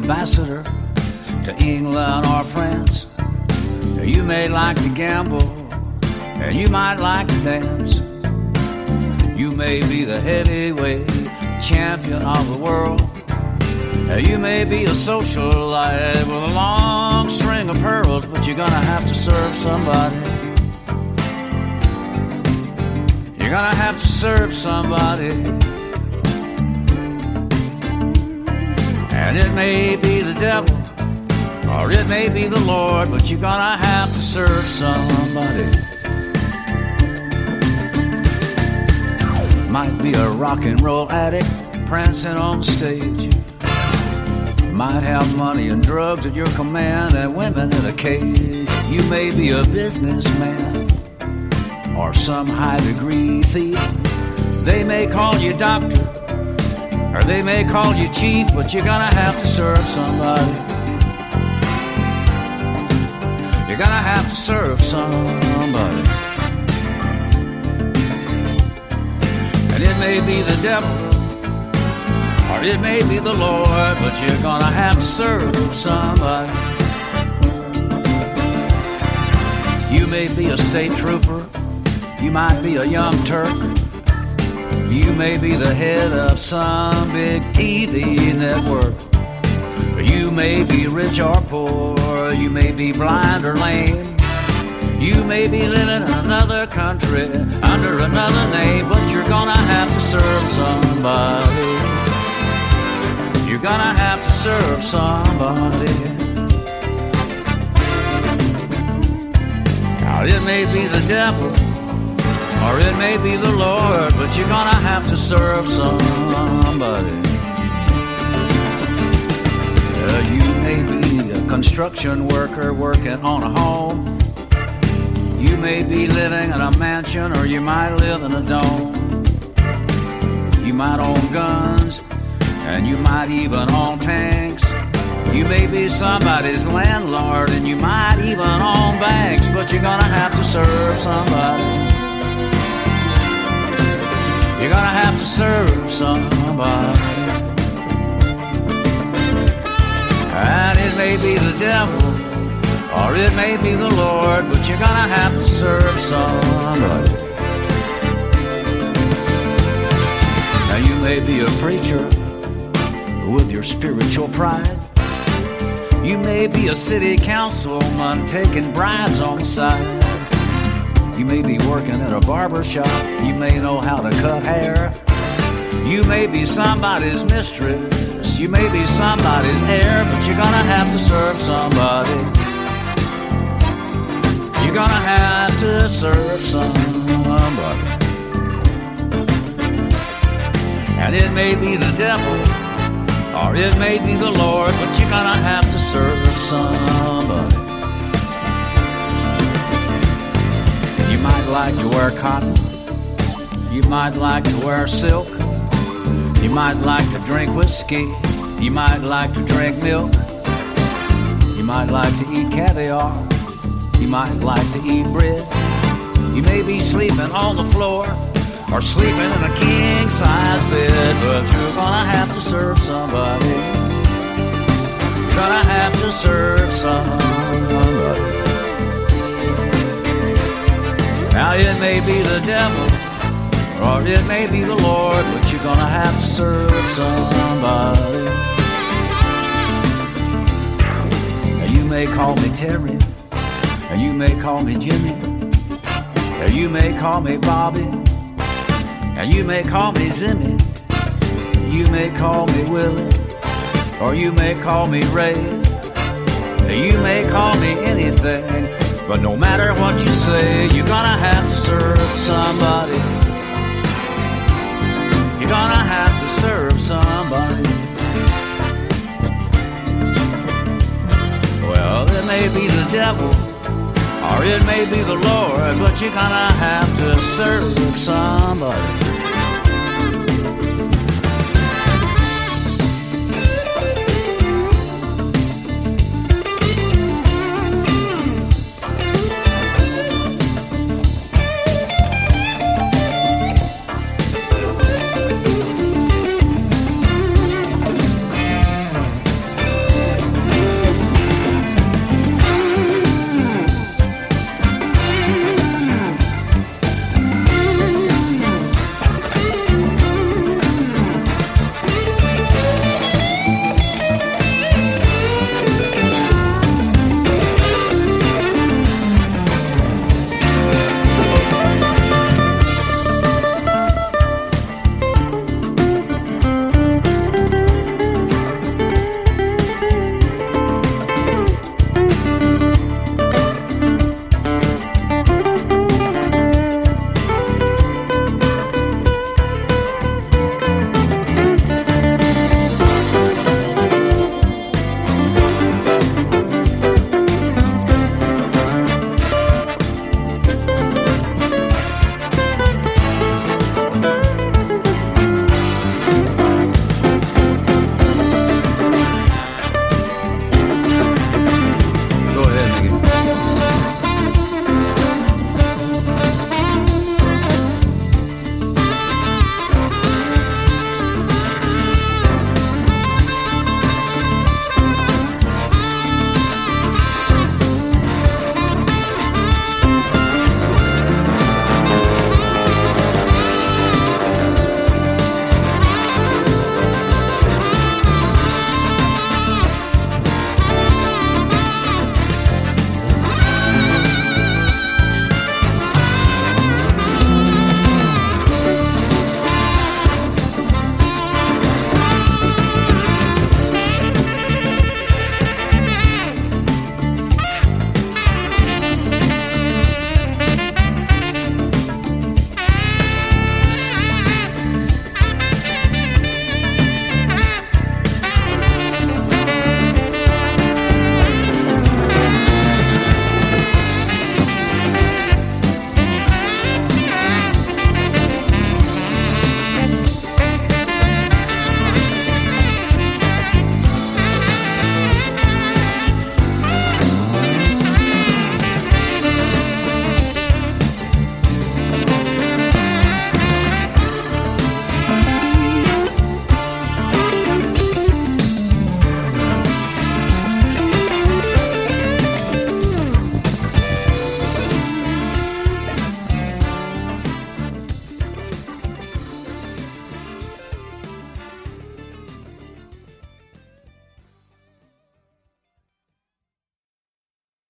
ambassador to England or France. You may like to gamble, and you might like to dance. You may be the heavyweight champion of the world. You may be a socialite with a long string of pearls, but you're gonna have to serve somebody. You're gonna have to serve somebody. And it may be the devil, or it may be the Lord, but you're gonna have to serve somebody. Might be a rock and roll addict prancing on the stage. Might have money and drugs at your command and women in a cage. You may be a businessman or some high-degree thief. They may call you doctor or they may call you chief, but you're gonna have to serve somebody. You're gonna have to serve somebody. And it may be the devil, or it may be the Lord, but you're gonna have to serve somebody. You may be a state trooper, you might be a young Turk, you may be the head of some big TV network. You may be rich or poor, you may be blind or lame. You may be living in another country under another name, but you're gonna have to serve somebody. You're gonna have to serve somebody. Now it may be the devil, or it may be the Lord, but you're gonna have to serve somebody. You may be a construction worker working on a home. You may be living in a mansion, or you might live in a dome. You might own guns, and you might even own tanks. You may be somebody's landlord, and you might even own banks, but you're gonna have to serve somebody. You're gonna have to serve somebody. And it may be the devil, or it may be the Lord, but you're gonna have to serve somebody. Now you may be a preacher with your spiritual pride. You may be a city councilman taking bribes on the side. You may be working at a barber shop. You may know how to cut hair. You may be somebody's mistress. You may be somebody's heir, but you're gonna have to serve somebody. You're gonna have to serve somebody. And it may be the devil, or it may be the Lord, but you're gonna have to serve somebody. You might like to wear cotton. You might like to wear silk. You might like to drink whiskey. You might like to drink milk. You might like to eat caviar. You might like to eat bread. You may be sleeping on the floor or sleeping in a king-size bed, but you're gonna have to serve somebody. You're gonna have to serve somebody. Now it may be the devil, or it may be the Lord, but you're gonna have to serve somebody. Now you may call me Terry, or you may call me Jimmy, or you may call me Bobby, and you may call me Zimmy. You may call me Willie, or you may call me Ray. You may call me anything, but no matter what you say, you're gonna have to serve somebody. You're gonna have to serve somebody. Well, it may be the devil, or it may be the Lord, but you're gonna have to serve somebody.